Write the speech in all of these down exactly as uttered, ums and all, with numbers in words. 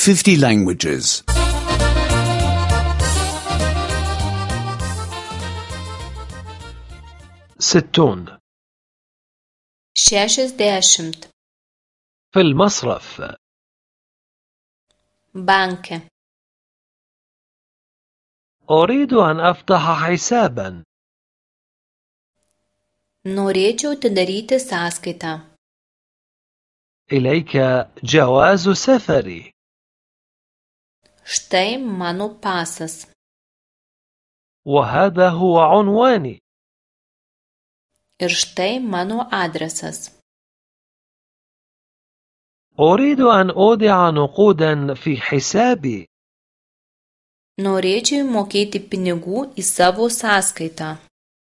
fifty languages. ستون. šešiasdešimt. في المصرف. banke. أريد أن أفتح حسابا. norėčiau atidaryti sąskaitą. إليك جواز سفري. štai mano pasas. وهذا هو عنواني. ir štai mano adresas. أريد أن أودع نقودا في حسابي. norėčiau įmokėti pinigų į savo sąskaitą.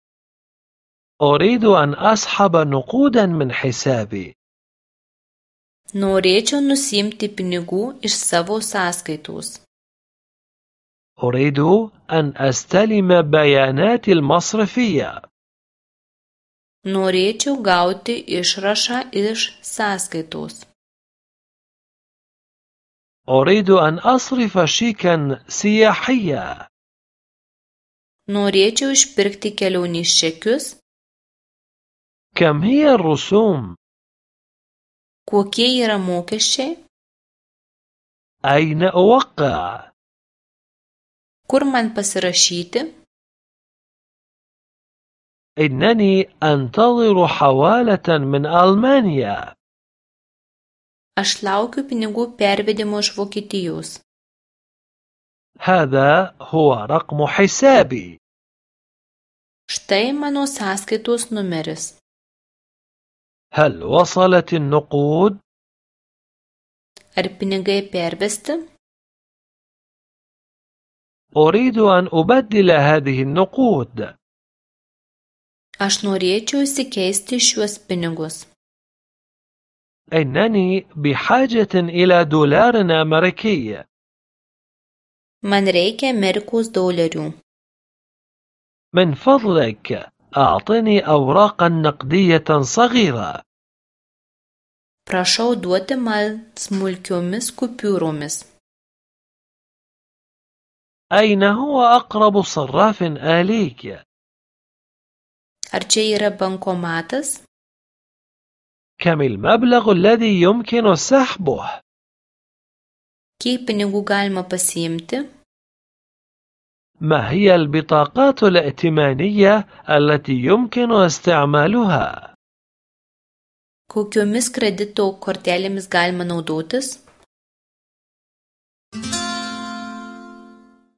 أريد أن أسحب نقودا من حسابي. norėčiau nusiimti pinigų iš savo sąskaitos. أريد أن أستلم بيانات المصرفية. norėčiau gauti išrašą iš sąskaitos. أريد أن أصرف شيكا سياحيا. norėčiau išpirkti kelionės čekius. كم هي الرسوم؟ kokie yra mokesčiai. أين أوقع؟ kur man pasirašyti. إنني أنتظر حوالة من ألمانيا. aš laukiu pinigų pervedimo iš Vokietijos. هذا هو رقم حسابي. štai mano sąskaitos numeris. هل وصلت النقود؟ ar pinigai pervesti. أريد أن أبدل هذه النقود. aš norėčiau įsikeisti šiuos pinigus. إنني بحاجة إلى دولار أمريكي. man reikia Amerikos dolerių. من فضلك أعطني أوراقا نقدية صغيرة. prašau duoti man smulkiomis kupiūromis. أين هو أقرب صراف آلي؟ ar čia yra bankomatas. كم المبلغ الذي يمكن سحبه؟ kiek pinigų galima pasiimti. ما هي البطاقات الائتمانية التي يمكن استعمالها؟ kokiomis kredito kortelėmis galima naudotis.